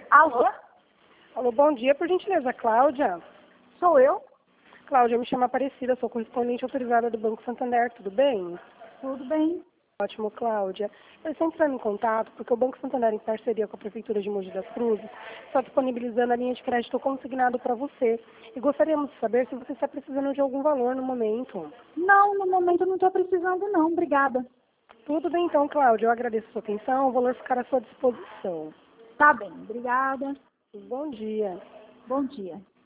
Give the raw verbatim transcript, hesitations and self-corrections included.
Alô? Alô, bom dia, por gentileza, Cláudia. Sou eu? Cláudia, eu me chamo Aparecida, sou correspondente autorizada do Banco Santander, tudo bem? Tudo bem. Ótimo, Cláudia. Eu estou entrando em contato porque o Banco Santander, em parceria com a Prefeitura de Mogi das Cruzes, está disponibilizando a linha de crédito consignado para você. E gostaríamos de saber se você está precisando de algum valor no momento. Não, no momento eu não estou precisando não, obrigada. Tudo bem então, Cláudia. Eu agradeço a sua atenção, o valor ficará à sua disposição. Tá bem, obrigada. Bom dia. Bom dia.